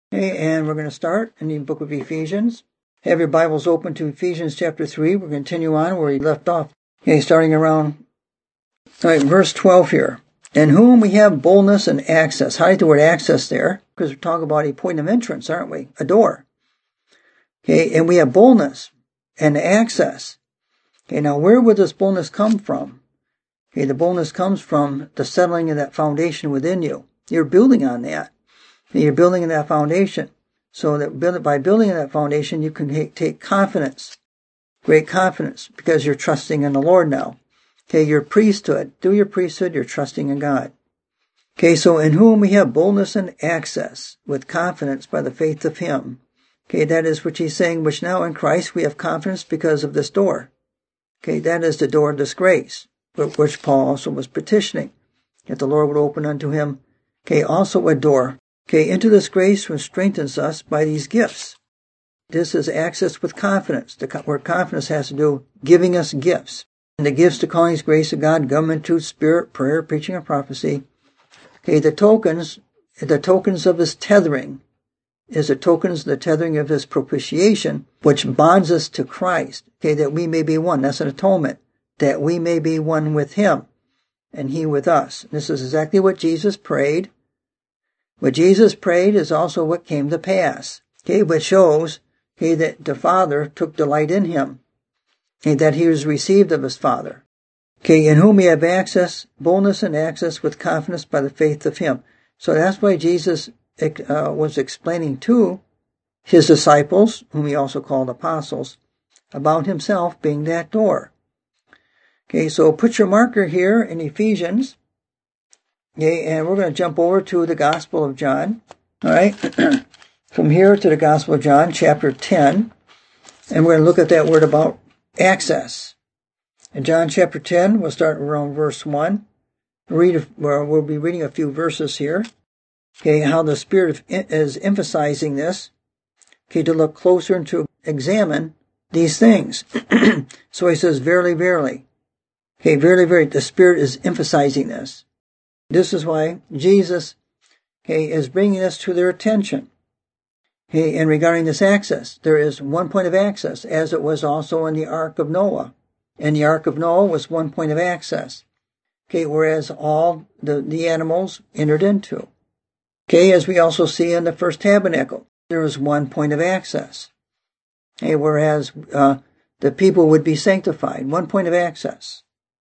Okay, and we're going to start in the book of Ephesians. Have your Bibles open to Ephesians chapter 3. We'll continue on where we left off. Okay, starting around verse 12 here. In whom we have boldness and access. Hide the word access there, because we're talking about a point of entrance, aren't we? A door. Okay, and we have boldness and access. Okay, now where would this boldness come from? Okay, the boldness comes from the settling of that foundation within you. You're building on that. You're building in that foundation. So that by building in that foundation, you can take confidence. Great confidence. Because you're trusting in the Lord now. Okay, your priesthood. Through your priesthood, you're trusting in God. Okay, so in whom we have boldness and access with confidence by the faith of Him. Okay, that is what he's saying, which now in Christ we have confidence because of this door. Okay, that is the door of disgrace, which Paul also was petitioning. That the Lord would open unto him, okay, also a door. Okay, into this grace which strengthens us by these gifts. This is access with confidence. The word confidence has to do giving us gifts. And the gifts to calling His grace of God, government, truth, spirit, prayer, preaching, and prophecy. Okay, the tokens of His tethering is the tokens of the tethering of His propitiation, which bonds us to Christ. Okay, that we may be one. That's an atonement. That we may be one with Him and He with us. This is exactly what Jesus prayed. What Jesus prayed is also what came to pass. Okay, which shows, okay, that the Father took delight in Him. Okay, that He was received of His Father. Okay, in whom we have access, boldness and access with confidence by the faith of Him. So that's why Jesus was explaining to His disciples, whom He also called apostles, about Himself being that door. Okay, so put your marker here in Ephesians. Okay, and we're going to jump over to the Gospel of John. All right, from here to the Gospel of John, chapter 10, and we're going to look at that word about access. In John chapter 10, we'll start around verse 1. We'll be reading a few verses here. Okay, how the Spirit is emphasizing this. Okay, to look closer and to examine these things. So He says, verily, verily. Okay, verily, verily, the Spirit is emphasizing this. This is why Jesus, okay, is bringing this to their attention. Okay, and regarding this access, there is one point of access, as it was also in the Ark of Noah. And the Ark of Noah was one point of access. Okay, whereas all the animals entered into. Okay, as we also see in the first tabernacle, there was one point of access. Okay, whereas the people would be sanctified, one point of access.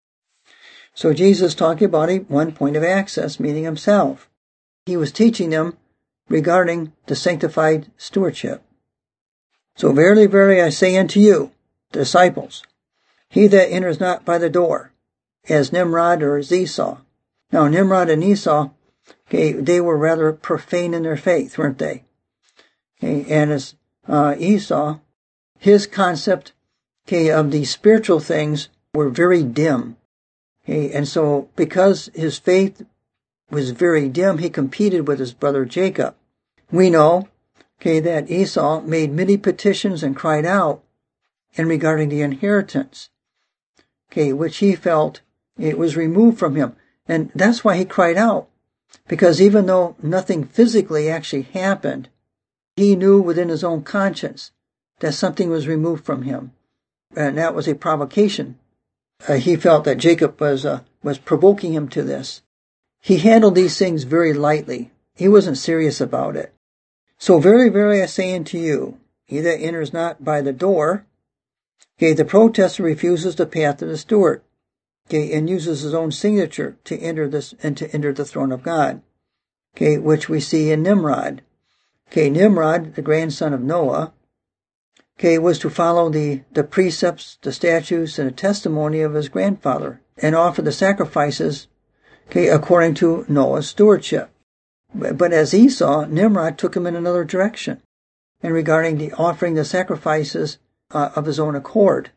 So Jesus talking about one point of access, meaning Himself. He was teaching them regarding the sanctified stewardship. So verily, verily, I say unto you, the disciples, he that enters not by the door, as Nimrod or as Esau. Now Nimrod and Esau, okay, they were rather profane in their faith, weren't they? Okay, and as Esau, his concept, okay, of the spiritual things were very dim. Okay, and so because his faith was very dim, he competed with his brother Jacob. We know, okay, that Esau made many petitions and cried out in regarding the inheritance, okay, which he felt it was removed from him. And that's why he cried out, because even though nothing physically actually happened, he knew within his own conscience that something was removed from him. And that was a provocation. He felt that Jacob was provoking him to this. He handled these things very lightly. He wasn't serious about it. So verily, verily, I say unto you, he that enters not by the door, okay, the protester refuses the path of the steward, okay, and uses his own signature to enter this and to enter the throne of God, okay, which we see in Nimrod. Okay, Nimrod, the grandson of Noah, okay, was to follow the precepts, the statutes, and the testimony of his grandfather and offer the sacrifices, okay, according to Noah's stewardship. But as Esau, Nimrod took him in another direction and regarding the offering the sacrifices of his own accord.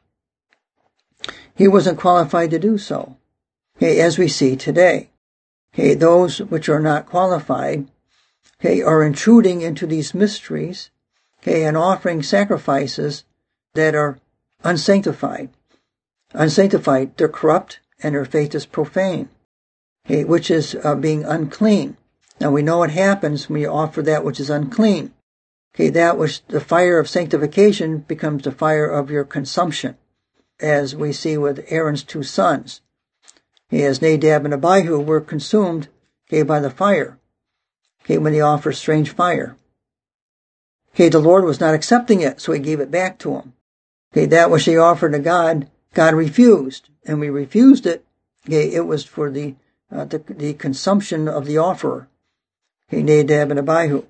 He wasn't qualified to do so, okay, as we see today. Okay, those which are not qualified, okay, are intruding into these mysteries, okay, and offering sacrifices that are unsanctified. Unsanctified, they're corrupt, and their faith is profane, okay, which is being unclean. Now we know what happens when you offer that which is unclean. Okay, that which the fire of sanctification becomes the fire of your consumption, as we see with Aaron's two sons. As Nadab and Abihu were consumed, okay, by the fire, okay, when they offered strange fire. Okay, the Lord was not accepting it, so he gave it back to him. Okay, that which they offered to God, God refused, and we refused it. Okay, it was for the consumption of the offerer. Okay, Nadab and Abihu.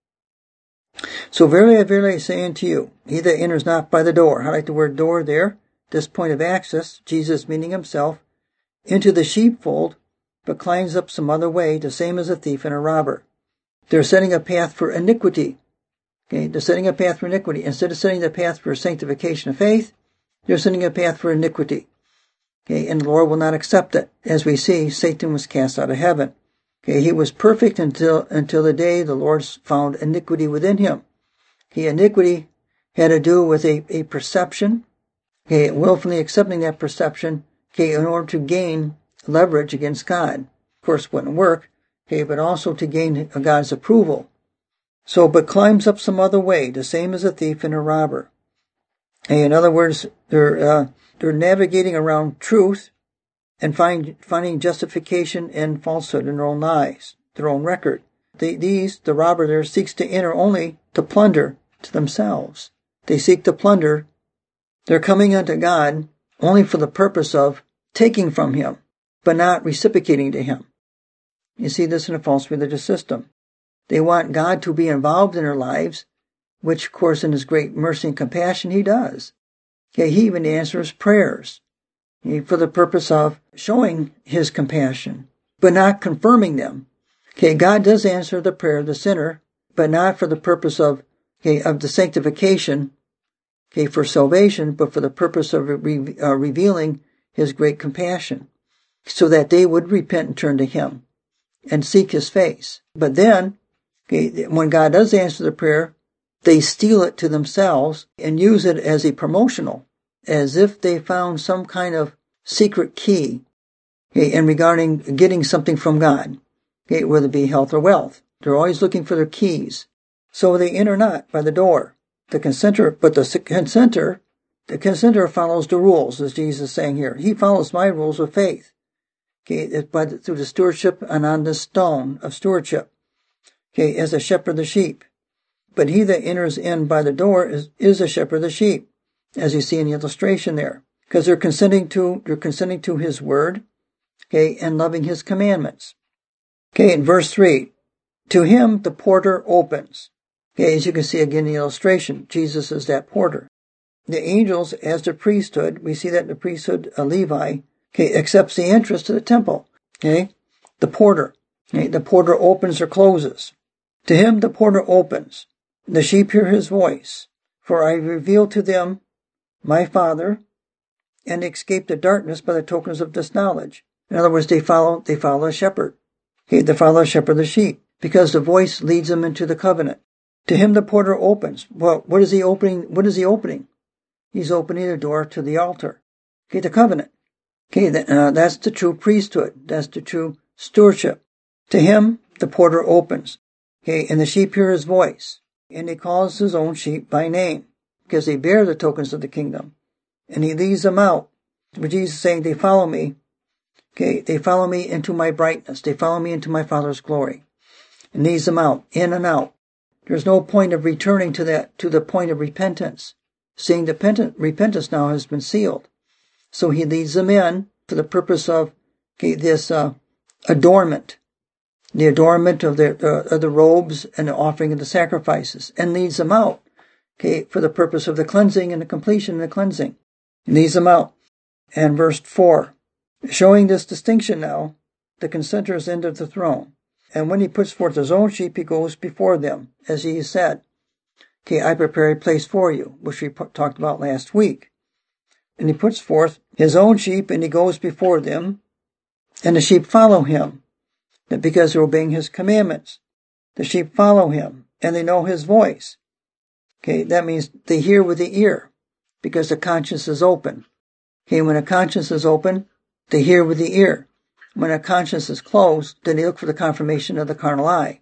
So verily, verily, I say unto you, he that enters not by the door, I like the word door there, this point of access, Jesus meaning himself, into the sheepfold, but climbs up some other way, the same as a thief and a robber. They're setting a path for iniquity. Okay, they're setting a path for iniquity. Instead of setting the path for sanctification of faith, they're setting a path for iniquity. Okay, and the Lord will not accept it. As we see, Satan was cast out of heaven. Okay, he was perfect until the day the Lord found iniquity within him. Okay, iniquity had to do with a perception. Okay, willfully accepting that perception, okay, in order to gain leverage against God. Of course, it wouldn't work, okay, but also to gain God's approval. So, but climbs up some other way, the same as a thief and a robber. Okay, in other words, they're navigating around truth and finding justification in falsehood in their own lives, their own record. The robber there seeks to enter only to plunder to themselves. They seek to plunder. They're coming unto God only for the purpose of taking from him, but not reciprocating to him. You see this in a false religious system. They want God to be involved in their lives, which, of course, in his great mercy and compassion, he does. Okay, he even answers prayers for the purpose of showing his compassion, but not confirming them. Okay, God does answer the prayer of the sinner, but not for the purpose of the sanctification, okay, for salvation, but for the purpose of revealing his great compassion, so that they would repent and turn to him and seek his face. But then, okay, when God does answer the prayer, they steal it to themselves and use it as a promotional, as if they found some kind of secret key, okay, in regarding getting something from God, okay, whether it be health or wealth. They're always looking for their keys. So they enter not by the door. The consenter follows the rules, as Jesus is saying here. He follows my rules of faith, okay, through the stewardship and on the stone of stewardship, okay, as a shepherd of the sheep. But he that enters in by the door is a shepherd of the sheep, as you see in the illustration there, because they're consenting to his word, okay, and loving his commandments. Okay, in verse 3, to him the porter opens. Okay, as you can see again in the illustration, Jesus is that porter. The angels, as the priesthood, we see that in the priesthood of Levi, okay, accepts the entrance to the temple. Okay, the porter. Okay, the porter opens or closes. To him the porter opens. The sheep hear his voice. For I reveal to them my Father, and escape the darkness by the tokens of this knowledge. In other words, they follow a shepherd. Okay, they follow a shepherd of the sheep, because the voice leads them into the covenant. To him the porter opens. Well, what is he opening? What is he opening? He's opening the door to the altar. Okay, the covenant. Okay, that's the true priesthood. That's the true stewardship. To him the porter opens. Okay, and the sheep hear his voice. And he calls his own sheep by name, because they bear the tokens of the kingdom. And he leads them out. But Jesus is saying, they follow me. Okay, they follow me into my brightness. They follow me into my Father's glory. And leads them out, in and out. There's no point of returning to the point of repentance. Seeing the repentance now has been sealed. So he leads them in for the purpose of this adornment. The adornment of the robes and the offering of the sacrifices, and leads them out, okay, for the purpose of the cleansing and the completion of the cleansing. He leads them out. And verse 4, showing this distinction now, the consenters enter the throne. And when he puts forth his own sheep, he goes before them, as he said, okay, I prepare a place for you, which we talked about last week. And he puts forth his own sheep, and he goes before them, and the sheep follow him. Because they're obeying his commandments. The sheep follow him, and they know his voice. Okay, that means they hear with the ear, because the conscience is open. Okay, when a conscience is open, they hear with the ear. When a conscience is closed, then they look for the confirmation of the carnal eye.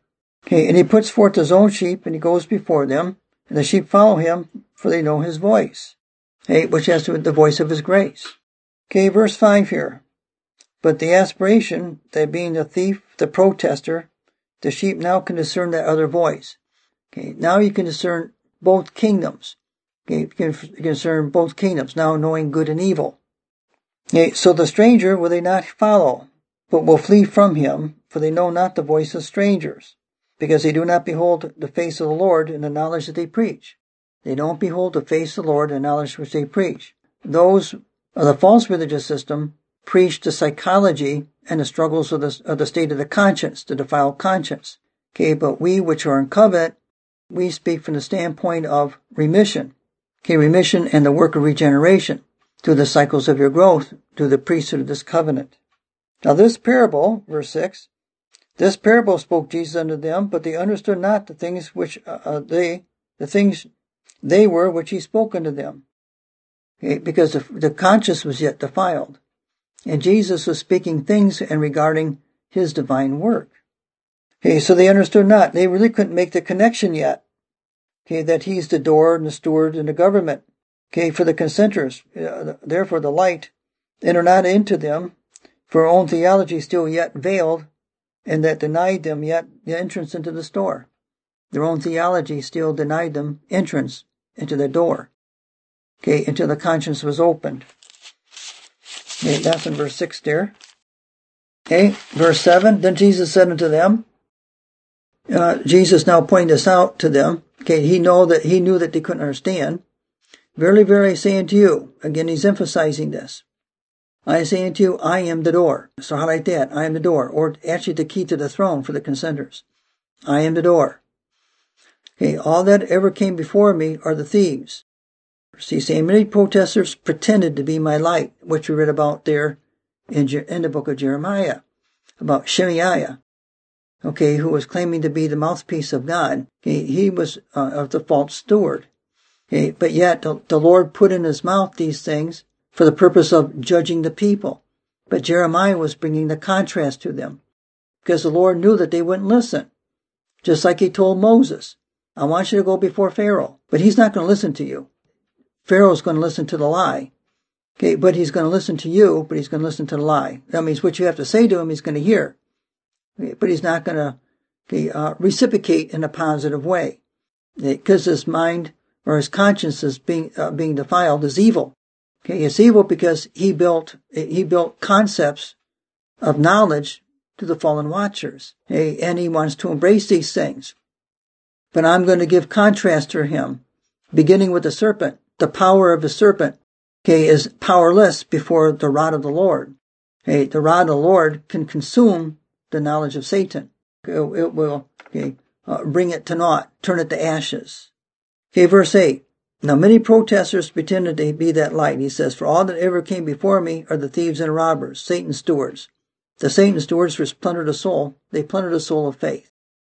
Okay, and he puts forth his own sheep, and he goes before them, and the sheep follow him, for they know his voice. Okay, which has to do with the voice of his grace. Okay, verse 5 here. But the aspiration, that being the thief, the protester, the sheep now can discern that other voice. Okay, now you can discern both kingdoms. Okay, you can discern both kingdoms, now knowing good and evil. Okay, so the stranger will they not follow, but will flee from him, for they know not the voice of strangers, because they do not behold the face of the Lord in the knowledge that they preach. They don't behold the face of the Lord in the knowledge which they preach. Those of the false religious system preach the psychology and the struggles of the state of the conscience, the defiled conscience. Okay, but we which are in covenant, we speak from the standpoint of remission. Okay, remission and the work of regeneration through the cycles of your growth, through the priesthood of this covenant. Now this parable, verse 6, this parable spoke Jesus unto them, but they understood not the things which they were which he spoke unto them. Okay, because the conscience was yet defiled. And Jesus was speaking things and regarding his divine work. Okay, so they understood not. They really couldn't make the connection yet. Okay, that he's the door and the steward and the government. Okay, for the consenters, therefore the light enter not into them, for our own theology still yet veiled, and that denied them yet the entrance into the store. Their own theology still denied them entrance into the door. Okay, until the conscience was opened. Okay, that's in verse 6 there. Okay, verse 7, then Jesus said unto them, Jesus now pointed this out to them. Okay, he knew that they couldn't understand. Verily, verily, I say unto you, again he's emphasizing this. I say unto you, I am the door. So highlight that, I am the door, or actually the key to the throne for the consenters. I am the door. Okay, all that ever came before me are the thieves. See, saying many protesters pretended to be my light, which we read about there in the book of Jeremiah, about Shemaiah, okay, who was claiming to be the mouthpiece of God. Okay, he was of the false steward. Okay, but yet the Lord put in his mouth these things for the purpose of judging the people. But Jeremiah was bringing the contrast to them, because the Lord knew that they wouldn't listen. Just like he told Moses, I want you to go before Pharaoh, but he's not going to listen to you. Pharaoh's going to listen to the lie. Okay, but he's going to listen to you, but he's going to listen to the lie. That means what you have to say to him, he's going to hear. Okay, but he's not going to reciprocate in a positive way. Because his mind or his conscience is being defiled is evil. Okay, it's evil because he built concepts of knowledge to the fallen watchers. Okay, and he wants to embrace these things. But I'm going to give contrast to him, beginning with the serpent. The power of the serpent, okay, is powerless before the rod of the Lord. Okay, the rod of the Lord can consume the knowledge of Satan. It will bring it to naught, turn it to ashes. Okay, verse 8. Now many protesters pretended to be that light. He says, for all that ever came before me are the thieves and robbers, Satan's stewards. The Satan's stewards which plundered a soul, they plundered a soul of faith.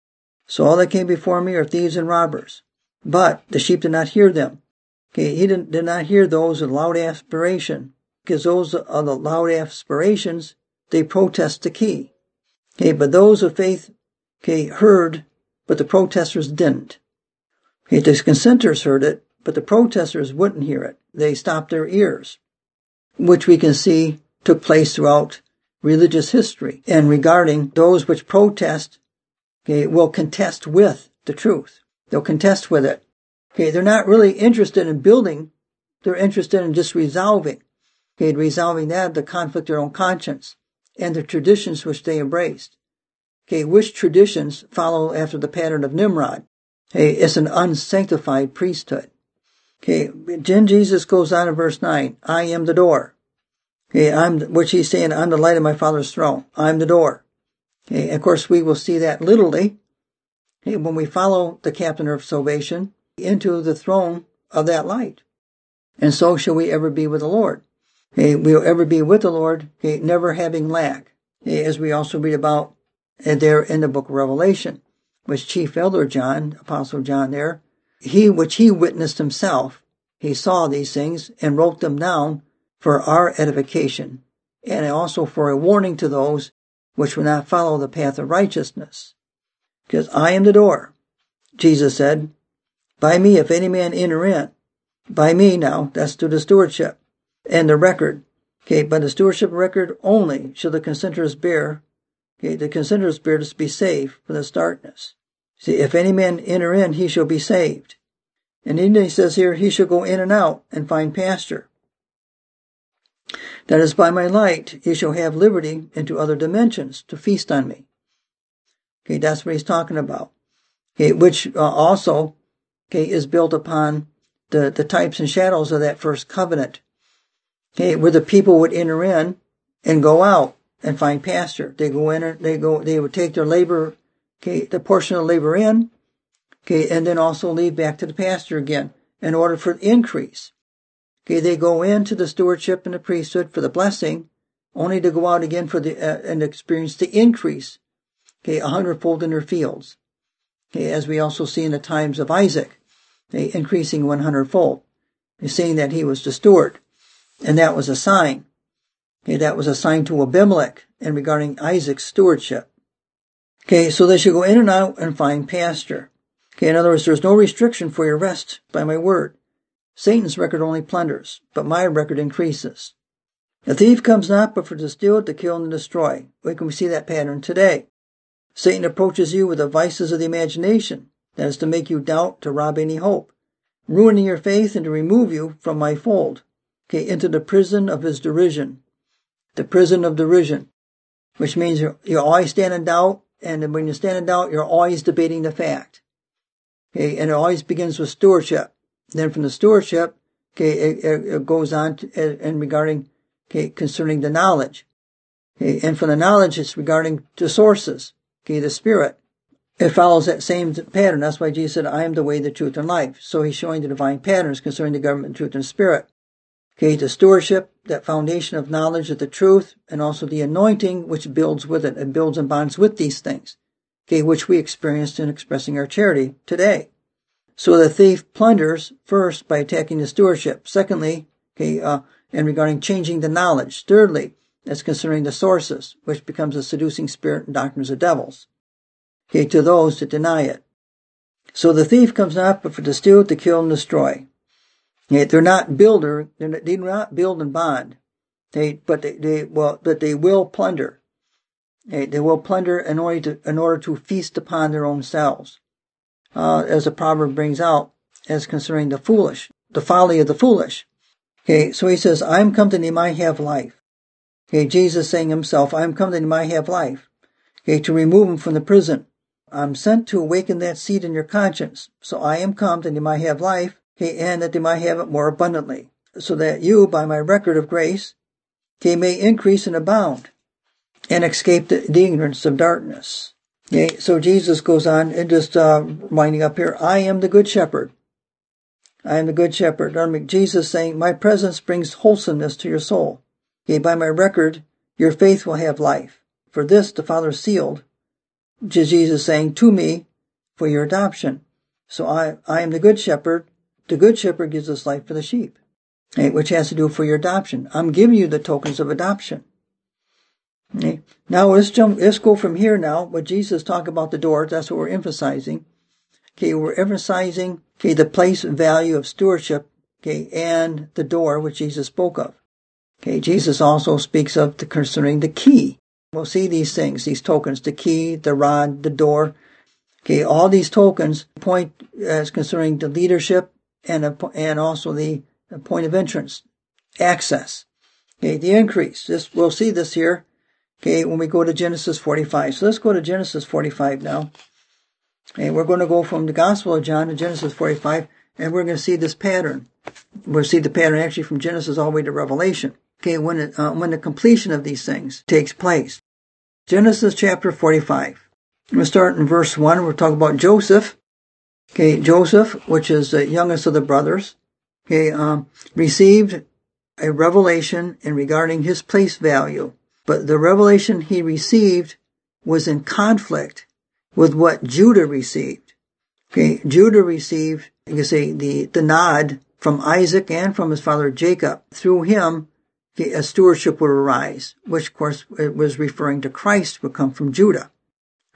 So all that came before me are thieves and robbers. But the sheep did not hear them. Okay, he did not hear those with loud aspiration, because those are the loud aspirations, they protest the key. Okay, but those of faith, okay, heard, but the protesters didn't. Okay, the consenters heard it, but the protesters wouldn't hear it. They stopped their ears, which we can see took place throughout religious history. And regarding those which protest, okay, will contest with the truth. They'll contest with it. Okay, they're not really interested in building. They're interested in just resolving. Okay, resolving that, the conflict of their own conscience and the traditions which they embraced. Okay, which traditions follow after the pattern of Nimrod? Okay, it's an unsanctified priesthood. Okay, then Jesus goes on in verse 9, I am the door. Okay, which he's saying, I'm the light of my Father's throne. I'm the door. Okay, of course we will see that literally. Okay, when we follow the captain of salvation into the throne of that light. And so shall we ever be with the Lord. Okay, we'll ever be with the Lord, okay, never having lack. Okay, as we also read about there in the book of Revelation, which Chief Elder John, Apostle John there, which he witnessed himself, he saw these things and wrote them down for our edification, and also for a warning to those which would not follow the path of righteousness. Because I am the door. Jesus said, by me, if any man enter in, by me now, that's to the stewardship and the record. Okay, by the stewardship record only shall the consenters bear, okay, the consenters bear to be saved from this darkness. See, if any man enter in, he shall be saved. And then he says here, he shall go in and out and find pasture. That is, by my light, he shall have liberty into other dimensions to feast on me. Okay, that's what he's talking about. Okay, which also, okay, is built upon the types and shadows of that first covenant. Okay, where the people would enter in and go out and find pasture. They go in, they would take their labor, okay, the portion of labor in, okay, and then also leave back to the pasture again in order for increase. Okay, they go into the stewardship and the priesthood for the blessing, only to go out again for and experience the increase, okay, 100-fold in their fields. Okay, as we also see in the times of Isaac, okay, increasing 100-fold. He's saying that he was the steward. And that was a sign. Okay, that was a sign to Abimelech in regarding Isaac's stewardship. Okay, so they should go in and out and find pasture. Okay, in other words, there's no restriction for your rest by my word. Satan's record only plunders, but my record increases. The thief comes not but for to steal, to kill, and to destroy. We can see that pattern today. Satan approaches you with the vices of the imagination. That is to make you doubt, to rob any hope, ruining your faith, and to remove you from my fold. Okay, into the prison of his derision. The prison of derision. Which means you always stand in doubt, and when you stand in doubt, you're always debating the fact. Okay, and it always begins with stewardship. Then from the stewardship, okay, it goes on to, and regarding, okay, concerning the knowledge. Okay, and from the knowledge, it's regarding the sources. Okay, the spirit. It follows that same pattern. That's why Jesus said, I am the way, the truth, and life. So he's showing the divine patterns concerning the government, truth, and spirit. Okay, the stewardship, that foundation of knowledge of the truth, and also the anointing which builds with it and builds and bonds with these things. Okay, which we experienced in expressing our charity today. So the thief plunders first by attacking the stewardship. Secondly, okay, and regarding changing the knowledge. Thirdly, that's concerning the sources, which becomes a seducing spirit and doctrines of devils. Okay, to those that deny it. So the thief comes not but for to steal, to kill, and destroy. Okay, they're not builder. They do not build and bond. But they will plunder. Okay, they will plunder in order to feast upon their own selves. As the proverb brings out, as concerning the foolish, the folly of the foolish. Okay, so he says, I am come that he might have life. Okay, Jesus saying himself, I am come that he might have life. Okay, to remove him from the prison. I'm sent to awaken that seed in your conscience. So I am come that he might have life, okay, and that they might have it more abundantly. So that you, by my record of grace, okay, may increase and abound, and escape the ignorance of darkness. Okay, so Jesus goes on and just winding up here. I am the good shepherd. I am the good shepherd. Jesus saying, my presence brings wholesomeness to your soul. Okay, by my record, your faith will have life. For this the Father sealed, which is Jesus saying, to me, for your adoption. So I am the good shepherd. The good shepherd gives us life for the sheep, okay, which has to do for your adoption. I'm giving you the tokens of adoption. Okay. Now let's go from here now. What Jesus talked about the door, that's what we're emphasizing. Okay, we're emphasizing, okay, the place and value of stewardship, okay, and the door which Jesus spoke of. Okay, Jesus also speaks of concerning the key. We'll see these things, these tokens, the key, the rod, the door. Okay, all these tokens point as concerning the leadership and also the point of entrance, access. Okay, the increase. We'll see this here. Okay, when we go to Genesis 45. So let's go to Genesis 45 now. Okay, we're going to go from the Gospel of John to Genesis 45, and we're going to see this pattern. We'll see the pattern actually from Genesis all the way to Revelation. Okay, when the completion of these things takes place. Genesis chapter 45. We'll start in verse 1. We're talking about Joseph. Okay, Joseph, which is the youngest of the brothers, okay, received a revelation in regarding his place value. But the revelation he received was in conflict with what Judah received. Okay, Judah received, you can say, the nod from Isaac and from his father Jacob. Through him, okay, a stewardship would arise, which of course it was referring to Christ would come from Judah.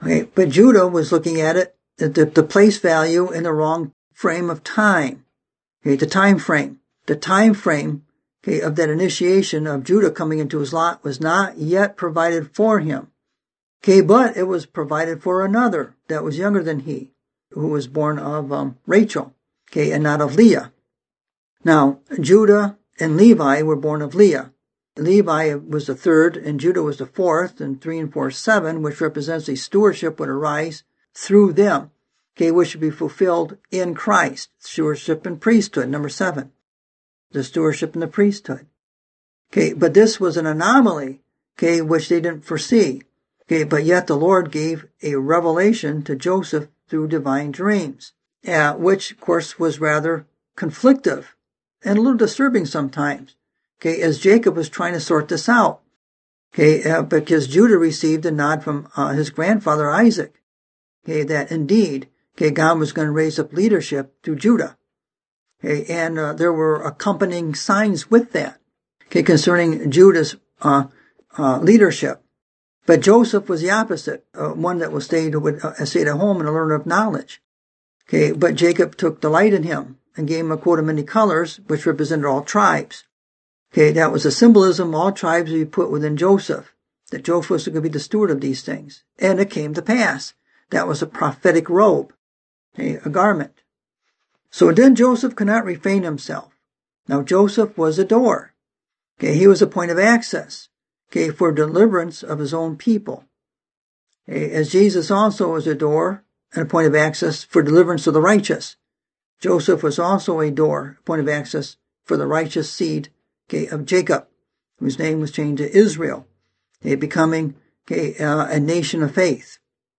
Okay, but Judah was looking at it, the place value in the wrong frame of time. Okay, the time frame. The time frame, okay, of that initiation of Judah coming into his lot was not yet provided for him. Okay, but it was provided for another that was younger than he, who was born of Rachel, okay, and not of Leah. Now, Judah and Levi were born of Leah. Levi was the third, and Judah was the fourth, and 3 and 4, 7, which represents a stewardship would arise through them, okay, which should be fulfilled in Christ. Stewardship and priesthood, number 7. The stewardship and the priesthood. Okay, but this was an anomaly, okay, which they didn't foresee. Okay, but yet the Lord gave a revelation to Joseph through divine dreams, which, of course, was rather conflictive and a little disturbing sometimes. Okay, as Jacob was trying to sort this out. Okay, because Judah received a nod from his grandfather Isaac. Okay, that indeed, okay, God was going to raise up leadership through Judah. Okay, and there were accompanying signs with that. Okay, concerning Judah's leadership. But Joseph was the opposite, one that would stay at home and learn of knowledge. Okay, but Jacob took delight in him and gave him a coat of many colors, which represented all tribes. Okay, that was a symbolism. All tribes would be put within Joseph, that Joseph was going to be the steward of these things. And it came to pass. That was a prophetic robe, okay, a garment. So then Joseph could not refrain himself. Now Joseph was a door. Okay, he was a point of access, okay, for deliverance of his own people. Okay, as Jesus also was a door and a point of access for deliverance of the righteous. Joseph was also a door, a point of access for the righteous seed, okay, of Jacob, whose name was changed to Israel, okay, becoming, okay, a nation of faith.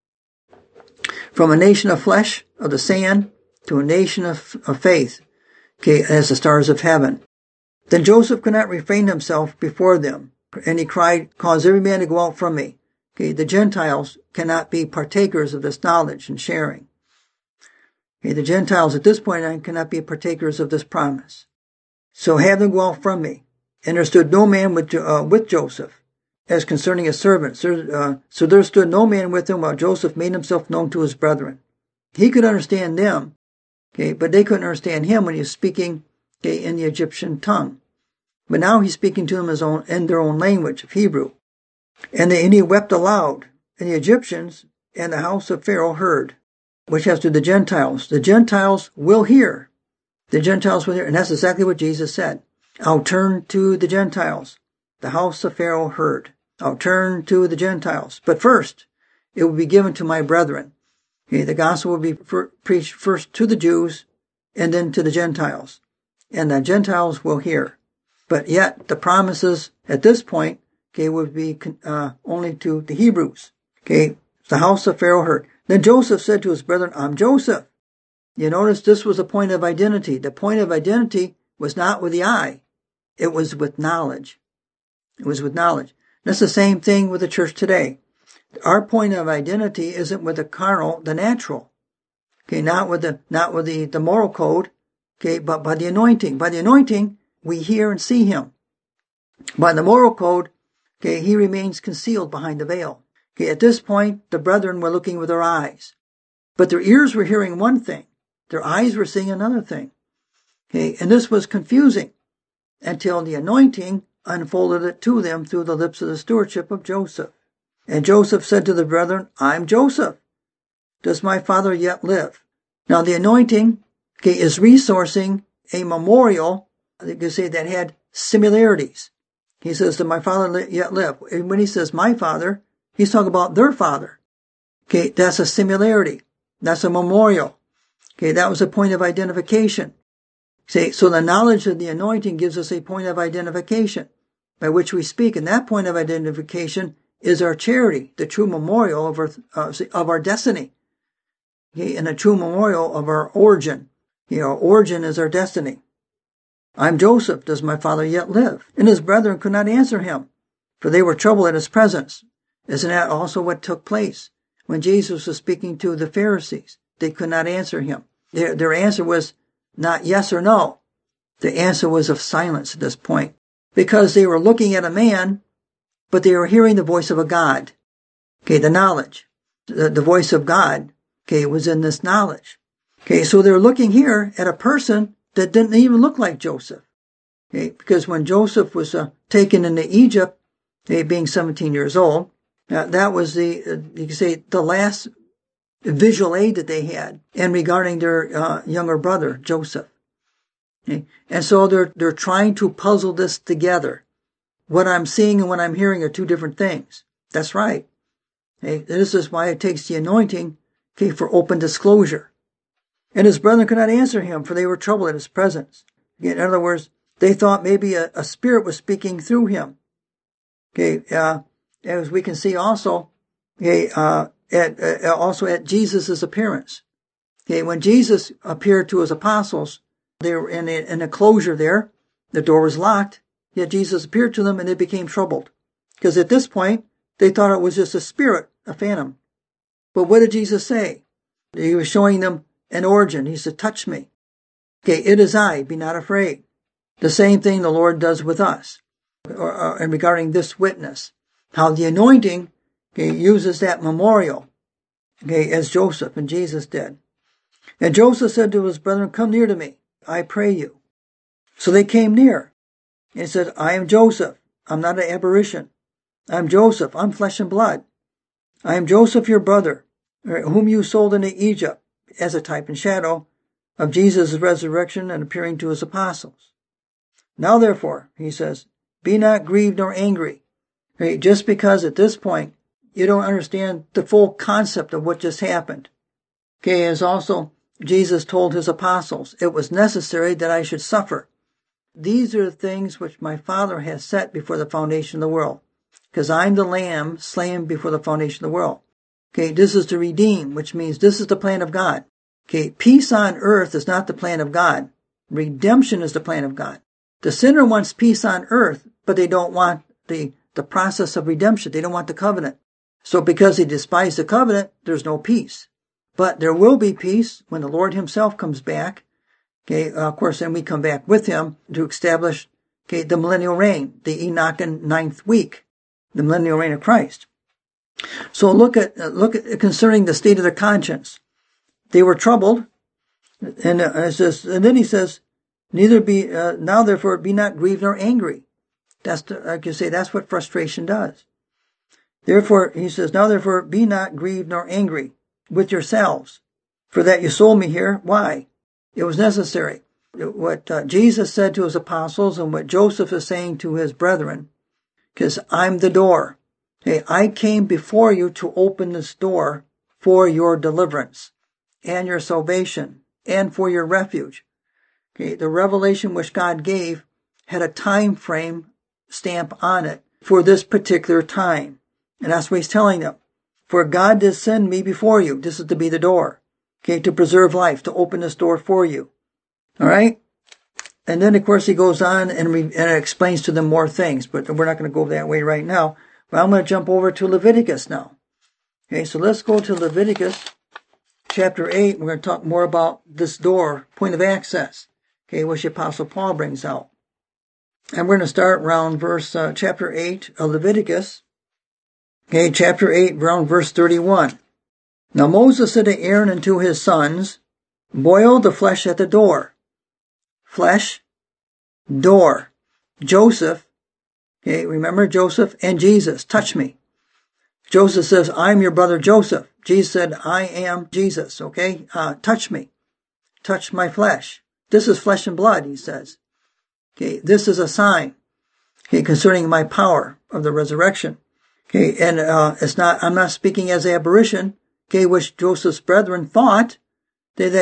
From a nation of flesh, of the sand, to a nation of faith, okay, as the stars of heaven. Then Joseph could not refrain himself before them, and he cried, "Cause every man to go out from me." Okay, the Gentiles cannot be partakers of this knowledge and sharing. Okay, the Gentiles at this point cannot be partakers of this promise. So have them go out from me. And there stood no man with Joseph, as concerning his servants. So there stood no man with him while Joseph made himself known to his brethren. He could understand them, okay, but they couldn't understand him when he was speaking, okay, in the Egyptian tongue. But now he's speaking to them in their own language of Hebrew. And he wept aloud, and the Egyptians and the house of Pharaoh heard, which has to the Gentiles. The Gentiles will hear. The Gentiles will hear. And that's exactly what Jesus said. I'll turn to the Gentiles. The house of Pharaoh heard. I'll turn to the Gentiles. But first, it will be given to my brethren. Okay, the gospel will be preached first to the Jews and then to the Gentiles. And the Gentiles will hear. But yet, the promises at this point, okay, would be only to the Hebrews. Okay, the house of Pharaoh heard. Then Joseph said to his brethren, I'm Joseph. You notice this was a point of identity. The point of identity was not with the eye. It was with knowledge. It was with knowledge. That's the same thing with the church today. Our point of identity isn't with the carnal, the natural. Okay, not with the moral code, okay, but by the anointing. By the anointing, we hear and see him. By the moral code, okay, he remains concealed behind the veil. Okay, at this point, the brethren were looking with their eyes. But their ears were hearing one thing. Their eyes were seeing another thing. Okay, and this was confusing until the anointing unfolded it to them through the lips of the stewardship of Joseph. And Joseph said to the brethren, I'm Joseph. Does my father yet live? Now the anointing, okay, is resourcing a memorial, you could say, that had similarities. He says, does my father yet live? And when he says my father, he's talking about their father. Okay, that's a similarity. That's a memorial. Okay, that was a point of identification. See, so the knowledge of the anointing gives us a point of identification by which we speak. And that point of identification is our charity, the true memorial of our destiny. Okay, and a true memorial of our origin. You know, origin is our destiny. I'm Joseph. Does my father yet live? And his brethren could not answer him, for they were troubled at his presence. Isn't that also what took place when Jesus was speaking to the Pharisees? They could not answer him. Their answer was not yes or no. The answer was of silence at this point, because they were looking at a man, but they were hearing the voice of a God. Okay, the knowledge. the voice of God, okay, was in this knowledge. Okay, so they're looking here at a person that didn't even look like Joseph. Okay, because when Joseph was taken into Egypt, being 17 years old, that was you could say, the last visual aid that they had in regarding their younger brother, Joseph. Okay, and so they're trying to puzzle this together. What I'm seeing and what I'm hearing are two different things. That's right. Okay, this is why it takes the anointing, okay, for open disclosure. And his brethren could not answer him, for they were troubled at his presence. In other words, they thought maybe a spirit was speaking through him. Okay, as we can see also, okay, also at Jesus' appearance. Okay, when Jesus appeared to his apostles, they were in an enclosure there. The door was locked. Yet Jesus appeared to them and they became troubled. Because at this point, they thought it was just a spirit, a phantom. But what did Jesus say? He was showing them an origin. He said, touch me. Okay, it is I, be not afraid. The same thing the Lord does with us. And regarding this witness. How the anointing, okay, uses that memorial. Okay, as Joseph and Jesus did. And Joseph said to his brethren, come near to me, I pray you. So they came near. And he said, I am Joseph. I'm not an aberration. I'm Joseph. I'm flesh and blood. I am Joseph, your brother, whom you sold into Egypt, as a type and shadow of Jesus' resurrection and appearing to his apostles. Now therefore, he says, be not grieved nor angry. Right? Just because at this point, you don't understand the full concept of what just happened. Okay, as also Jesus told his apostles, it was necessary that I should suffer. These are the things which my Father has set before the foundation of the world. Because I'm the Lamb slain before the foundation of the world. Okay, this is to redeem, which means this is the plan of God. Okay, peace on earth is not the plan of God. Redemption is the plan of God. The sinner wants peace on earth, but they don't want the process of redemption. They don't want the covenant. So because they despise the covenant, there's no peace. But there will be peace when the Lord himself comes back. Okay, of course, then we come back with him to establish, okay, the millennial reign, the Enochian ninth week, the millennial reign of Christ. So look at concerning the state of their conscience. They were troubled, and then he says, neither be now therefore be not grieved nor angry. Like you say, that's what frustration does. Therefore, he says, now therefore be not grieved nor angry with yourselves, for that you sold me here. Why? It was necessary. What Jesus said to his apostles and what Joseph is saying to his brethren, because I'm the door. Hey, I came before you to open this door for your deliverance and your salvation and for your refuge. Okay, the revelation which God gave had a time frame stamp on it for this particular time. And that's what he's telling them. For God did send me before you. This is to be the door. Okay, to preserve life, to open this door for you. All right? And then, of course, he goes on and explains to them more things, but we're not going to go that way right now. But I'm going to jump over to Leviticus now. Okay, so let's go to Leviticus chapter 8. We're going to talk more about this door, point of access, okay, which the Apostle Paul brings out. And we're going to start around chapter 8 of Leviticus. Okay, chapter 8, around verse 31. Now Moses said to Aaron and to his sons, boil the flesh at the door. Flesh, door. Joseph, okay, remember Joseph and Jesus, touch me. Joseph says, I'm your brother Joseph. Jesus said, I am Jesus, okay? Touch me. Touch my flesh. This is flesh and blood, he says. Okay, this is a sign, okay, concerning my power of the resurrection. Okay, and I'm not speaking as aberration, okay, which Joseph's brethren thought that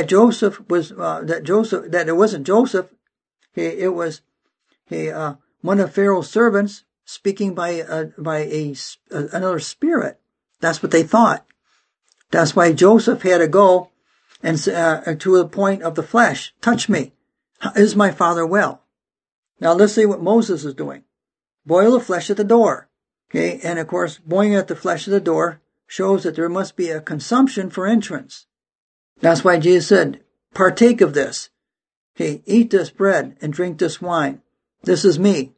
it wasn't Joseph. Okay, it was one of Pharaoh's servants speaking by another spirit. That's what they thought. That's why Joseph had to go and to the point of the flesh. Touch me. Is my father well? Now let's see what Moses is doing. Boil the flesh at the door. Okay, and of course, boiling at the flesh of the door shows that there must be a consumption for entrance. That's why Jesus said, partake of this. Okay, eat this bread and drink this wine. This is me.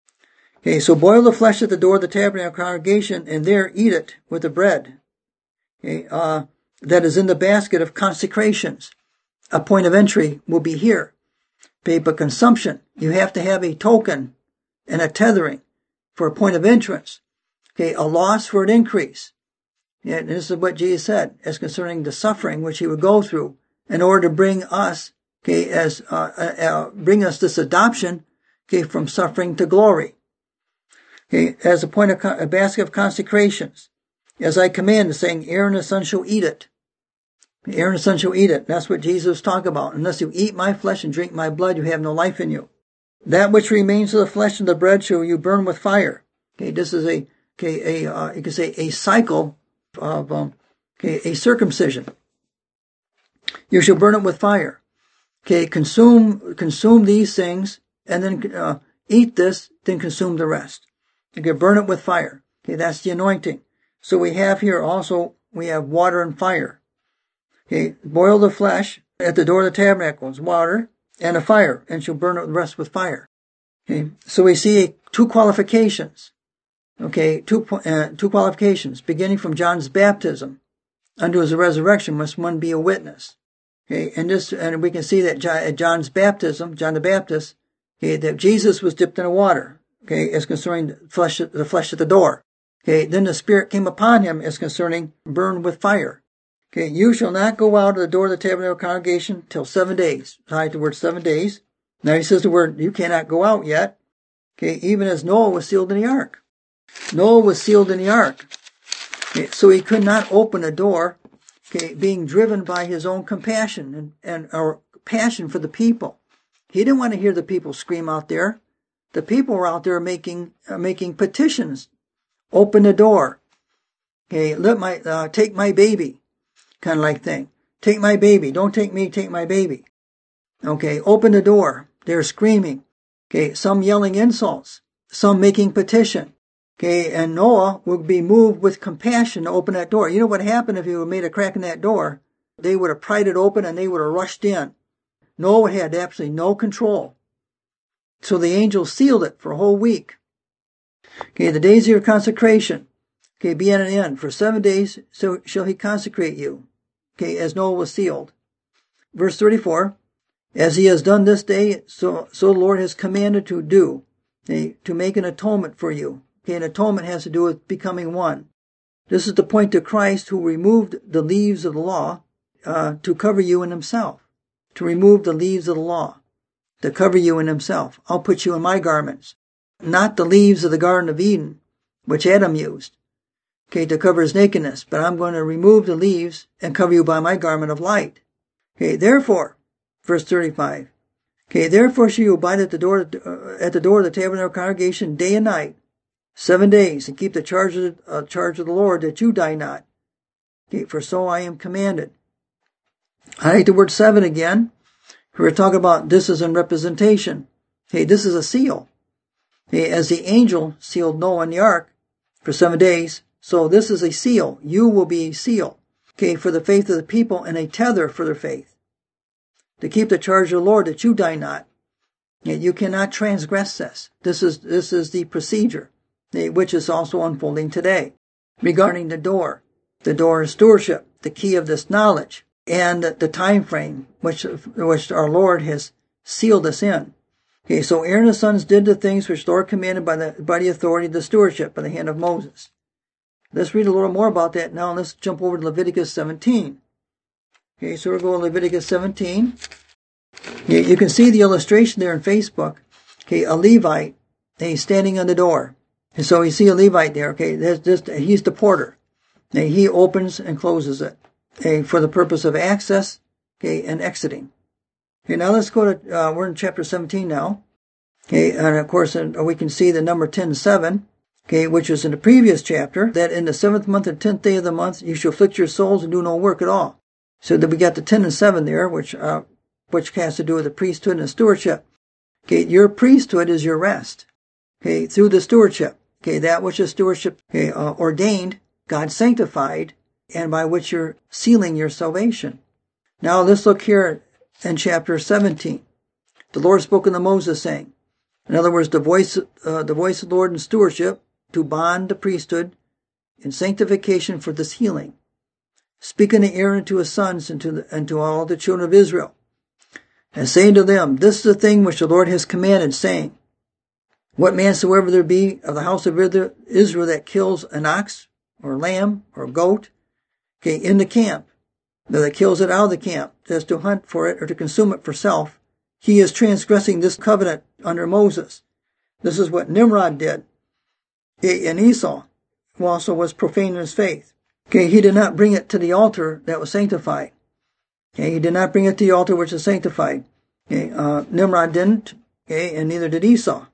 Okay, so boil the flesh at the door of the tabernacle congregation and there eat it with the bread. okay, that is in the basket of consecrations. A point of entry will be here. Okay, but consumption, you have to have a token and a tethering for a point of entrance. Okay, a loss for an increase. And this is what Jesus said as concerning the suffering which he would go through in order to bring us, okay, bring us this adoption, okay, from suffering to glory. Okay, as a point of a basket of consecrations, as I command, saying, Aaron and his son shall eat it. Aaron and his son shall eat it. That's what Jesus talked about. Unless you eat my flesh and drink my blood, you have no life in you. That which remains of the flesh and the bread shall you burn with fire. Okay, this is you could say a cycle of a circumcision. You shall burn it with fire. Okay, consume these things, and then eat this, then consume the rest. You can burn it with fire. Okay, that's the anointing. So we have here also, we have water and fire. Okay, boil the flesh at the door of the tabernacle, water and a fire, and shall burn the rest with fire. Okay, so we see two qualifications. Okay, two qualifications, beginning from John's baptism unto his resurrection, must one be a witness. Okay, and we can see that at John's baptism, John the Baptist, okay, that Jesus was dipped in the water. Okay, as concerning the flesh at the door. Okay, then the Spirit came upon him as concerning burned with fire. Okay, you shall not go out of the door of the tabernacle congregation till 7 days. Hide the word 7 days. Now he says the word, you cannot go out yet. Okay, even as Noah was sealed in the ark. Noah was sealed in the ark. Okay, so he could not open a door, okay, being driven by his own compassion and or passion for the people. He didn't want to hear the people scream out there. The people were out there making petitions. Open the door. Okay, take my baby. Kind of like thing. Take my baby. Don't take me, take my baby. Okay, open the door. They're screaming. Okay, some yelling insults. Some making petition. Okay, and Noah would be moved with compassion to open that door. You know what happened if he would have made a crack in that door? They would have pried it open and they would have rushed in. Noah had absolutely no control. So the angel sealed it for a whole week. Okay, the days of your consecration, okay, be at an end. For 7 days so shall he consecrate you. Okay, as Noah was sealed. Verse 34, as he has done this day, so the Lord has commanded to do, okay, to make an atonement for you. Okay, an atonement has to do with becoming one. This is to point to Christ who removed the leaves of the law to cover you in himself. To remove the leaves of the law. To cover you in himself. I'll put you in my garments. Not the leaves of the Garden of Eden, which Adam used, okay, to cover his nakedness, but I'm going to remove the leaves and cover you by my garment of light. Okay, therefore, verse 35, okay, therefore shall you abide at the door of the tabernacle congregation day and night, 7 days, and keep the charge of the Lord, that you die not. Okay, for so I am commanded. I like the word 7 again. We're talking about this is in representation. Okay, this is a seal. Okay, as the angel sealed Noah in the ark for 7 days, so this is a seal. You will be a seal. Okay, for the faith of the people and a tether for their faith. To keep the charge of the Lord, that you die not. Okay, you cannot transgress this. This is the procedure, which is also unfolding today. Regarding the door is stewardship, the key of this knowledge, and the time frame which our Lord has sealed us in. Okay, so Aaron and his sons did the things which the Lord commanded by the authority of the stewardship, by the hand of Moses. Let's read a little more about that now. Let's jump over to Leviticus 17. Okay, so we're going to Leviticus 17. Okay, you can see the illustration there in Facebook. Okay, a Levite, he's standing on the door. And so you see a Levite there. Okay, he's the porter. Okay, he opens and closes it. Okay, for the purpose of access, okay, and exiting. Okay, now let's go to, we're in chapter 17 now. Okay, and of course, we can see the number 10:7, okay, which is in the previous chapter, that in the 7th month and 10th day of the month, you shall afflict your souls and do no work at all. So that we got the 10 and 7 there, which has to do with the priesthood and stewardship. Okay, your priesthood is your rest. Okay, through the stewardship. Okay, that which is stewardship, okay, ordained, God sanctified, and by which you're sealing your salvation. Now let's look here in chapter 17. The Lord spoke unto Moses, saying, in other words, the voice of the Lord in stewardship, to bond the priesthood in sanctification for this healing. speaking to Aaron and to his sons and to all the children of Israel, and saying to them, this is the thing which the Lord has commanded, saying, what man soever there be of the house of Israel that kills an ox or a lamb or a goat, in the camp, that kills it out of the camp, that is to hunt for it or to consume it for self, he is transgressing this covenant under Moses. This is what Nimrod did. And Esau, who also was profane in his faith. He did not bring it to the altar that was sanctified. He did not bring it to the altar which is sanctified. Nimrod didn't, and neither did Esau.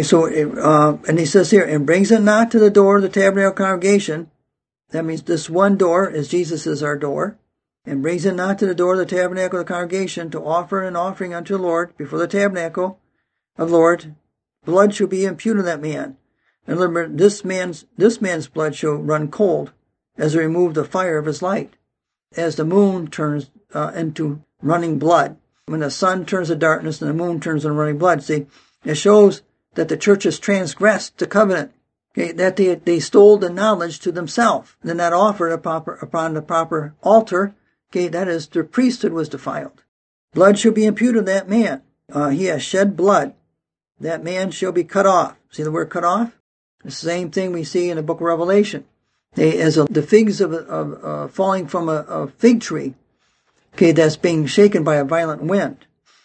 And he says here, and brings it not to the door of the tabernacle congregation. That means this one door, as Jesus is our door. And brings it not to the door of the tabernacle of the congregation to offer an offering unto the Lord before the tabernacle of the Lord. Blood shall be imputed to that man. And remember, this man's blood shall run cold, as they remove the fire of his light, as the moon turns into running blood. When the sun turns to darkness and the moon turns into running blood. See, it shows that the church has transgressed the covenant, that they stole the knowledge to themselves. They're not offered upon the proper altar. That is, their priesthood was defiled. Blood shall be imputed to that man. He has shed blood. That man shall be cut off. See the word cut off? The same thing we see in the book of Revelation. The figs of falling from a fig tree, that's being shaken by a violent wind.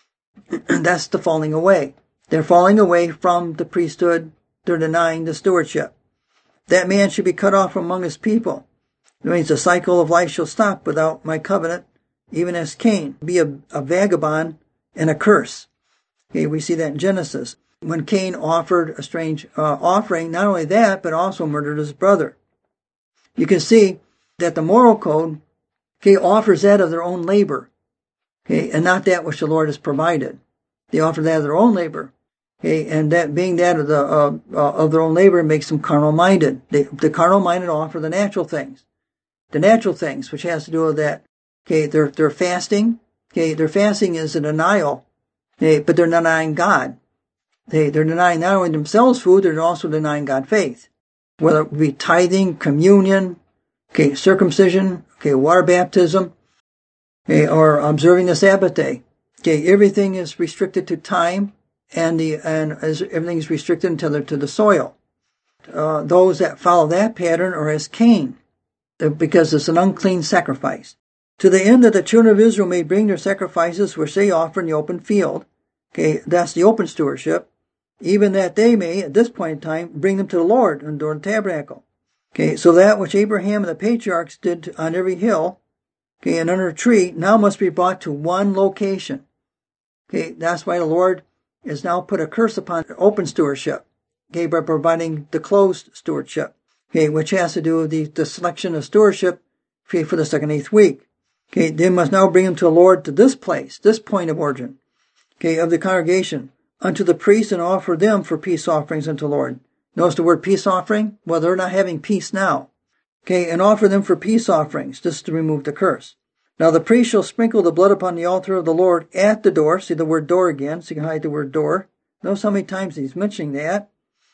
That's the falling away. They're falling away from the priesthood. They're denying the stewardship. That man should be cut off from among his people. It means the cycle of life shall stop without my covenant, even as Cain, be a vagabond and a curse. We see that in Genesis. When Cain offered a strange offering, not only that, but also murdered his brother. You can see that the moral code, offers that of their own labor, and not that which the Lord has provided. They offer that of their own labor, and that being that of their own labor makes them carnal-minded. The carnal-minded offer the natural things. The natural things, which has to do with that, they're fasting. Their fasting is a denial, but they're denying God. They're denying not only themselves food, they're also denying God faith. Whether it be tithing, communion, circumcision, water baptism, or observing the Sabbath day. Everything is restricted to time, and everything is restricted until to the soil. Those that follow that pattern are as Cain, because it's an unclean sacrifice. To the end that the children of Israel may bring their sacrifices which they offer in the open field. That's the open stewardship. Even that they may, at this point in time, bring them to the Lord and door the tabernacle. So that which Abraham and the patriarchs did on every hill, and under a tree, now must be brought to one location. That's why the Lord has now put a curse upon open stewardship, by providing the closed stewardship, which has to do with the selection of stewardship for the second eighth week. They must now bring them to the Lord to this place, this point of origin, of the congregation, unto the priests, and offer them for peace offerings unto the Lord. Notice the word peace offering? Well, they're not having peace now. And offer them for peace offerings, just to remove the curse. Now the priest shall sprinkle the blood upon the altar of the Lord at the door. See the word door again, so you can hide the word door. Notice how many times he's mentioning that.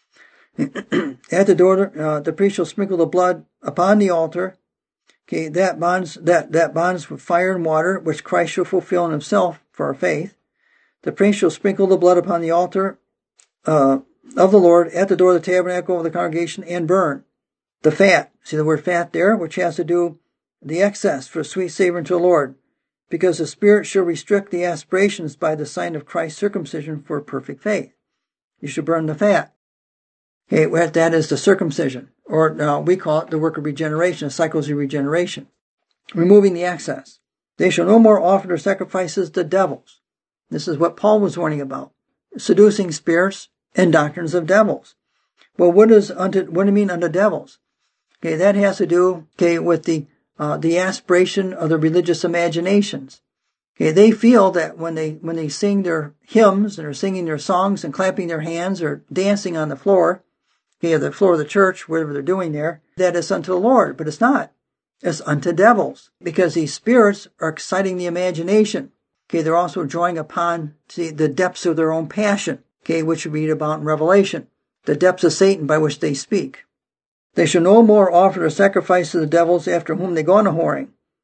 At the door, the priest shall sprinkle the blood upon the altar. That bonds with fire and water, which Christ shall fulfill in himself for our faith. The priest shall sprinkle the blood upon the altar of the Lord at the door of the tabernacle of the congregation, and burn the fat. See the word fat there, which has to do the excess for sweet savor unto the Lord, because the Spirit shall restrict the aspirations by the sign of Christ's circumcision for perfect faith. You should burn the fat. That is the circumcision, or we call it the work of regeneration, the cycles of regeneration, removing the excess. They shall no more offer their sacrifices to devils. This is what Paul was warning about, seducing spirits and doctrines of devils. Well, what do you mean unto devils? That has to do, with the aspiration of the religious imaginations. They feel that when they sing their hymns and are singing their songs and clapping their hands or dancing on the floor, the floor of the church, whatever they're doing there, that is unto the Lord, but it's not. It's unto devils, because these spirits are exciting the imagination. They're also drawing upon, the depths of their own passion, which we read about in Revelation, the depths of Satan by which they speak. They shall no more offer a sacrifice to the devils after whom they go on a whoring.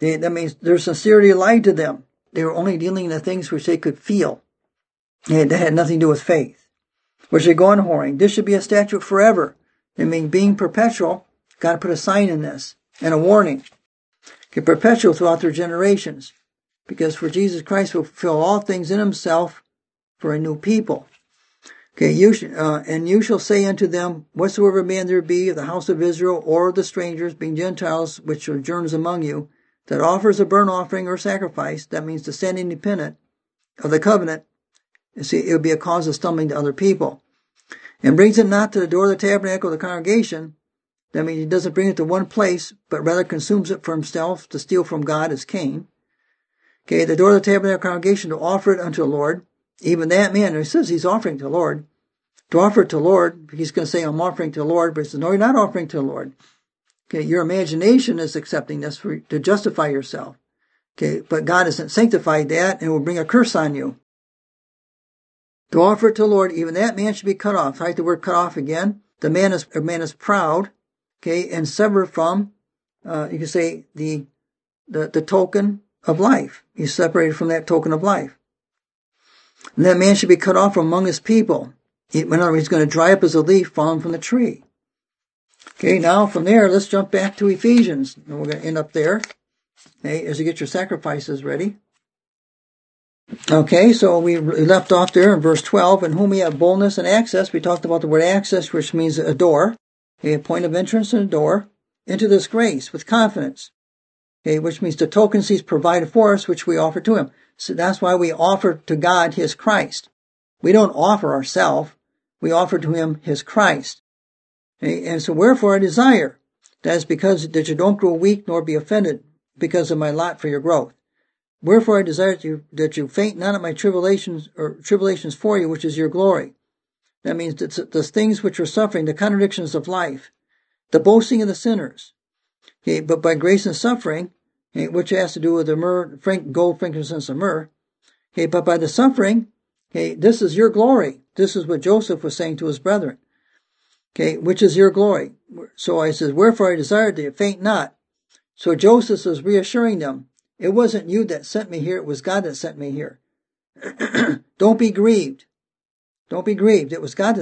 That means their sincerity lied to them. They were only dealing in the things which they could feel. And that had nothing to do with faith. Which they go on whoring. This should be a statute forever. I mean, being perpetual, got to put a sign in this and a warning. Okay, perpetual throughout their generations. Because for Jesus Christ will fulfill all things in himself for a new people. Okay, and you shall say unto them, whatsoever man there be of the house of Israel or the strangers, being Gentiles, which sojourners among you, that offers a burnt offering or sacrifice, that means to stand independent of the covenant. You see, it would be a cause of stumbling to other people. And brings it not to the door of the tabernacle of the congregation. That means he doesn't bring it to one place, but rather consumes it for himself to steal from God as Cain. Okay, the door of the tabernacle of the congregation to offer it unto the Lord. Even that man, he says he's offering to the Lord. To offer it to the Lord, he's going to say, I'm offering to the Lord, but he says, no, you're not offering to the Lord. Okay, your imagination is accepting this to justify yourself. Okay, but God hasn't sanctified that and will bring a curse on you. To offer it to the Lord, even that man should be cut off. I like the word cut off again. The man is proud, okay, and severed from, you can say, the token of life. He's separated from that token of life. And that man should be cut off from among his people. In other words, he's going to dry up as a leaf fallen from the tree. Okay, now from there, let's jump back to Ephesians. And we're going to end up there. Okay, as you get your sacrifices ready. Okay, so we left off there in verse 12, in whom we have boldness and access. We talked about the word access, which means a door, okay, a point of entrance and a door, into this grace with confidence, okay, which means the tokens he's provided for us, which we offer to him. So that's why we offer to God his Christ. We don't offer ourselves, we offer to him his Christ. Okay, and so wherefore I desire, that is because that you don't grow weak nor be offended because of my lot for your growth. Wherefore I desire that you faint not at my tribulations for you, which is your glory. That means that the things which are suffering, the contradictions of life, the boasting of the sinners. Okay, but by grace and suffering, okay, which has to do with the myrrh, gold, frankincense, and myrrh. Okay, but by the suffering, okay, this is your glory. This is what Joseph was saying to his brethren. Okay, which is your glory. So I says, wherefore I desire that you faint not. So Joseph is reassuring them. It wasn't you that sent me here. It was God that sent me here. Don't be grieved. Don't be grieved. It was God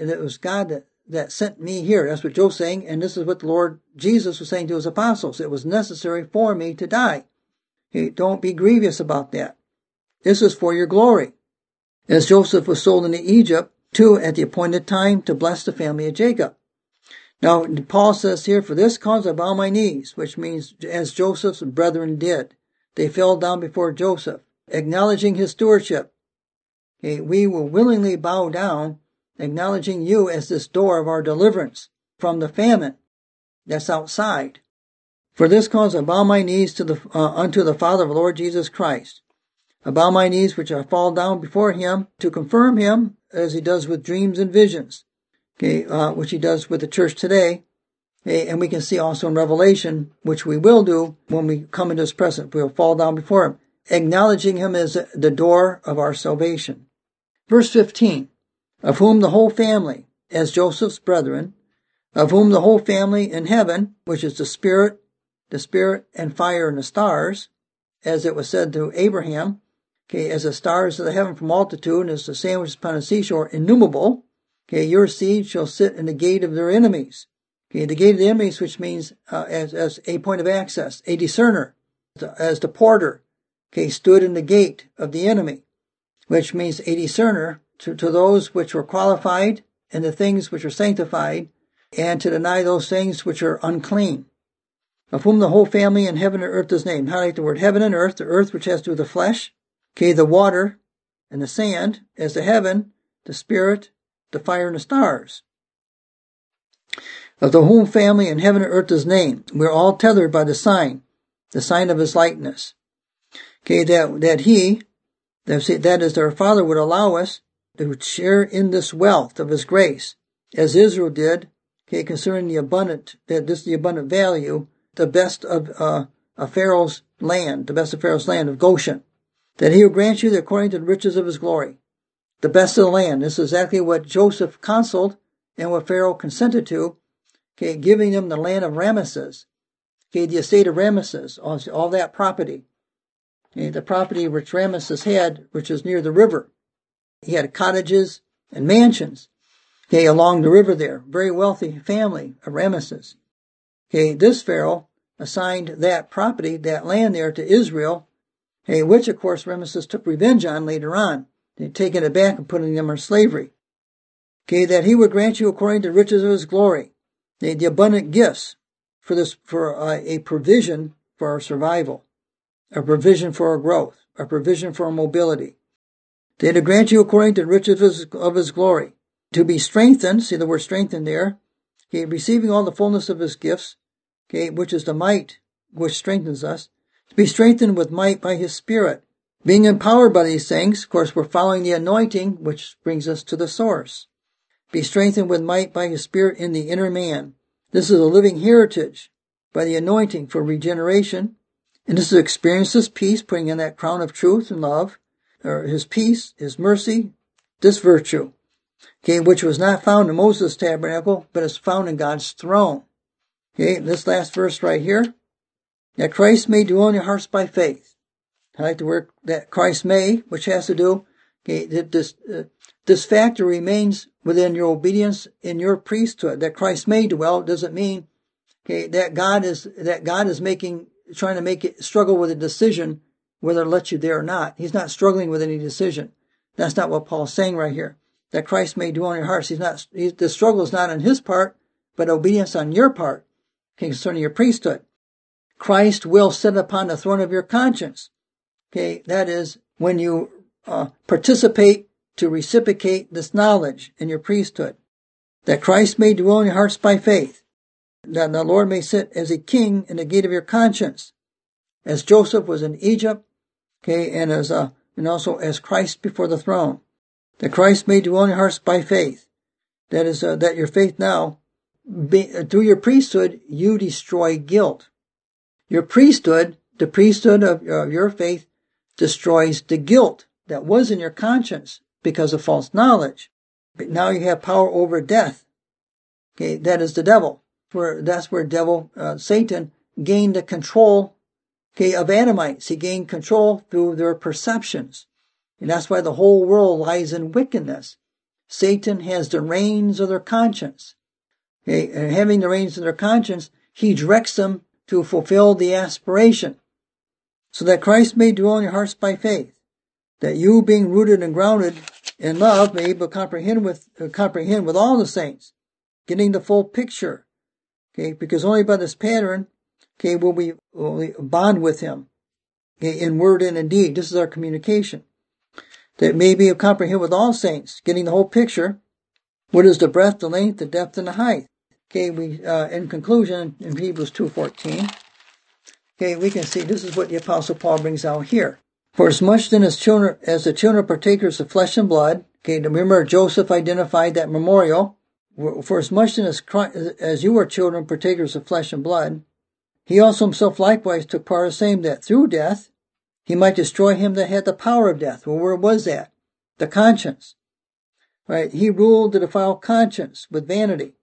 that sent me here. That's what Joe's saying. And this is what the Lord Jesus was saying to his apostles. It was necessary for me to die. Okay, don't be grievous about that. This is for your glory. As Joseph was sold into Egypt, too, at the appointed time to bless the family of Jacob. Now, Paul says here, for this cause I bow my knees, which means as Joseph's brethren did. They fell down before Joseph, acknowledging his stewardship. Okay, we will willingly bow down, acknowledging you as this door of our deliverance from the famine that's outside. For this cause I bow my knees to unto the Father of the Lord Jesus Christ. I bow my knees, which I fall down before him, to confirm him, as he does with dreams and visions, okay, which he does with the church today. And we can see also in Revelation, which we will do when we come into his presence. We'll fall down before him, acknowledging him as the door of our salvation. Verse 15, of whom the whole family, as Joseph's brethren, of whom the whole family in heaven, which is the spirit and fire and the stars, as it was said to Abraham, okay, as the stars of the heaven from altitude, and as the sandwiches upon the seashore, innumerable, okay, your seed shall sit in the gate of their enemies. Okay, the gate of the enemies, which means as a point of access, a discerner, as the porter, okay, stood in the gate of the enemy, which means a discerner to those which were qualified and the things which are sanctified, and to deny those things which are unclean. Of whom the whole family in heaven and earth is named. Highlight the word heaven and earth, the earth which has to do with the flesh, okay, the water and the sand, as the heaven, the spirit, the fire and the stars. Of the whole family in heaven and earth is named. We're all tethered by the sign of his likeness. Okay, that is our Father would allow us to share in this wealth of his grace, as Israel did, okay, concerning the abundant value, the best of Pharaoh's land, of Goshen, that he will grant you according to the riches of his glory. The best of the land. This is exactly what Joseph counseled and what Pharaoh consented to, okay, giving them the land of Ramesses, Okay, the estate of Ramesses, all that property. Okay, the property which Ramesses had, which is near the river. He had cottages and mansions, okay, along the river there. Very wealthy family of Ramesses. Okay, this Pharaoh assigned that property, that land there to Israel, okay, which of course Ramesses took revenge on later on. They'd taken it back and putting them in slavery. Okay, that he would grant you according to the riches of his glory, the abundant gifts for a provision for our survival, a provision for our growth, a provision for our mobility. That to grant you according to the riches of his glory, to be strengthened, see the word strengthened there, okay, receiving all the fullness of his gifts, okay, which is the might which strengthens us, to be strengthened with might by his Spirit. Being empowered by these things, of course, we're following the anointing, which brings us to the source. Be strengthened with might by his Spirit in the inner man. This is a living heritage by the anointing for regeneration. And this is experience his peace, putting in that crown of truth and love, or his peace, his mercy, this virtue, okay, which was not found in Moses' tabernacle, but is found in God's throne. Okay, this last verse right here, that Christ may dwell in your hearts by faith. I like the word that Christ may, which has to do, okay, this factor remains within your obedience in your priesthood. That Christ may dwell doesn't mean, okay, that God is trying to make it struggle with a decision whether to let you there or not. He's not struggling with any decision. That's not what Paul's saying right here. That Christ may dwell in your hearts. The struggle is not on his part, but obedience on your part, okay, concerning your priesthood. Christ will sit upon the throne of your conscience. Okay, that is when you participate to reciprocate this knowledge in your priesthood. That Christ may dwell in your hearts by faith. That the Lord may sit as a king in the gate of your conscience. As Joseph was in Egypt, okay, and also as Christ before the throne. That Christ may dwell in your hearts by faith. That is, that your faith now, through your priesthood, you destroy guilt. Your priesthood, the priesthood of your faith, destroys the guilt that was in your conscience because of false knowledge. But now you have power over death. Okay, that is the devil. That's where Satan gained the control, okay, of Adamites. He gained control through their perceptions. And that's why the whole world lies in wickedness. Satan has the reins of their conscience. Okay, and having the reins of their conscience, he directs them to fulfill the aspiration. So that Christ may dwell in your hearts by faith. That you, being rooted and grounded in love, may be able to comprehend with all the saints, getting the full picture. Okay, because only by this pattern, okay, will we bond with him, okay, in word and in deed. This is our communication. That may be able to comprehend with all saints, getting the whole picture. What is the breadth, the length, the depth, and the height? Okay, in conclusion, in Hebrews 2:14, okay, we can see this is what the Apostle Paul brings out here. For as much then as the children are partakers of flesh and blood, okay, remember Joseph identified that memorial. For as much then as you are children partakers of flesh and blood, he also himself likewise took part of the same, that through death he might destroy him that had the power of death. Well, where was that? The conscience. Right? He ruled the defiled conscience with vanity.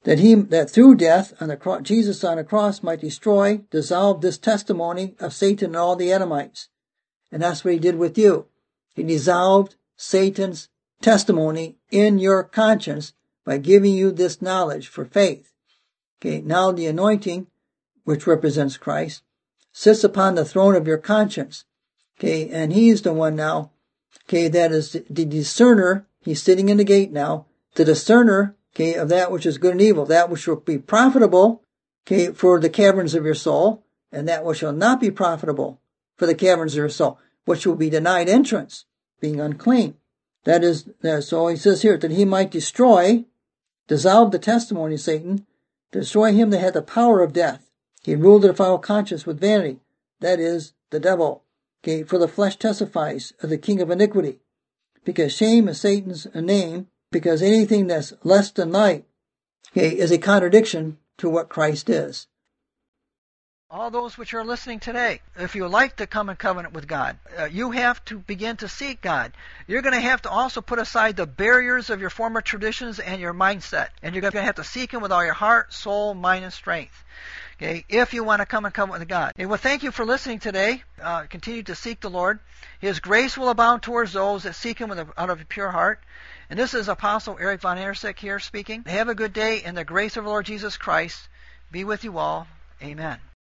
That through death on the cross, Jesus on the cross might dissolve this testimony of Satan and all the Adamites. And that's what he did with you. He dissolved Satan's testimony in your conscience by giving you this knowledge for faith. Okay, now the anointing, which represents Christ, sits upon the throne of your conscience. Okay, and he's the one now, okay, that is the discerner. He's sitting in the gate now, the discerner, okay, of that which is good and evil, that which will be profitable, okay, for the caverns of your soul, and that which shall not be profitable for the caverns of your soul, which will be denied entrance, being unclean. So he says here, that he might dissolve the testimony of Satan, destroy him that had the power of death. He ruled the defiled conscience with vanity. That is the devil. Okay, for the flesh testifies of the king of iniquity. Because shame is Satan's name, because anything that's less than light, okay, is a contradiction to what Christ is. All those which are listening today, if you like to come in covenant with God, you have to begin to seek God. You're going to have to also put aside the barriers of your former traditions and your mindset. And you're going to have to seek Him with all your heart, soul, mind, and strength. Okay, if you want to come in covenant with God. Okay, well, thank you for listening today. Continue to seek the Lord. His grace will abound towards those that seek Him out of a pure heart. And this is Apostle Eric Von Ersick here speaking. Have a good day, and the grace of the Lord Jesus Christ be with you all. Amen.